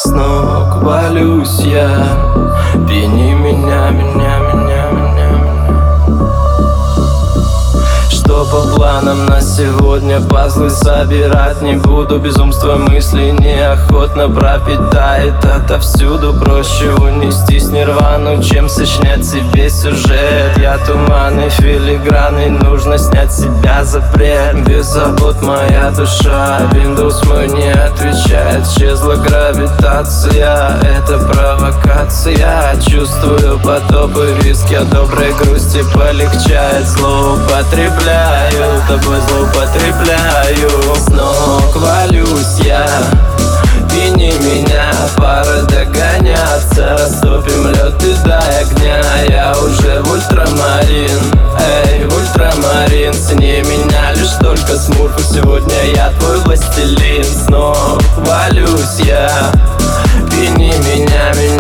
С ног валюсь я, пьяни меня. Что по планам на сегодня? Пазлы собирать не буду. Безумство мыслей неохотно пропитает отовсюду. Проще унестись нирвану, чем сочинять себе сюжет. Я туманы, филиграны, нужно снять с себя запрет. Без забот моя душа, Windows мой не отвечает. Исчезла гравитация, это провокация. Чувствую потопы виски, от доброй грусти полегчает. Злоупотребляю, тобой злоупотребляю. С ног валюсь я, пьяни меня. Пора догоняться, растопим лед и до огня. Я уже в ультрамарин, эй, в ультрамарин. Сни меня лишь только смурфу, сегодня я твой властелин. С ног валюсь я, пьяни меня.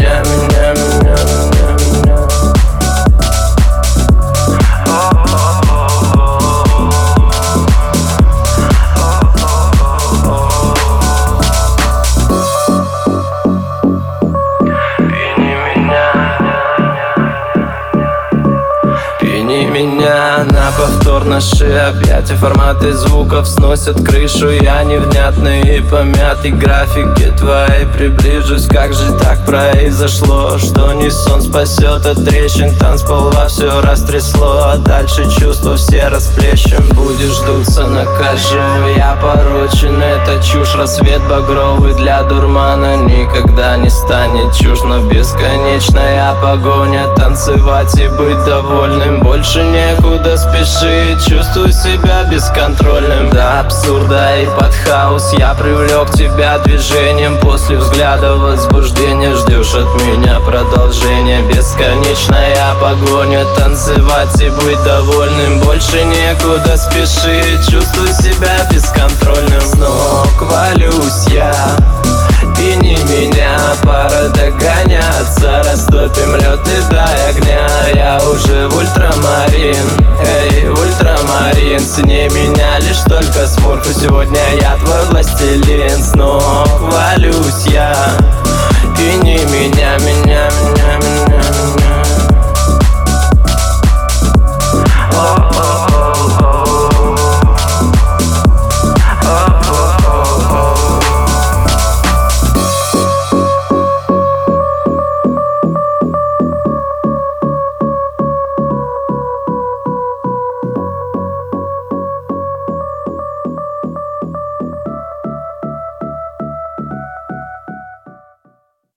Меня на повтор наши объятия, форматы звуков сносят крышу. Я невнятный и помятый, графики твои приближусь. Как же так произошло, что не сон спасет от трещин? Танцпол во все растрясло, а дальше чувства все расплещем. Будешь дуться, накажу, я порочен, это чушь. Рассвет багровый для дурмана никогда не станет чушь. Но бесконечная погоня, танцевать и быть довольным. Больше некуда спешить, чувствую себя бесконтрольным. До абсурда и под хаос я привлек тебя движением. После взгляда возбуждения ждешь от меня продолжения. Бесконечная погоня, танцевать и быть довольным. Больше некуда спешить, чувствую себя бесконтрольным. С ног валюсь я, пьяни меня. Пора догоняться, растопим лед и до огня. Я уже в ультрамарин, эй, ультрамарин. Сни меня лишь только смурфу, сегодня я твой властелин. С ног валюсь я, пьяни меня.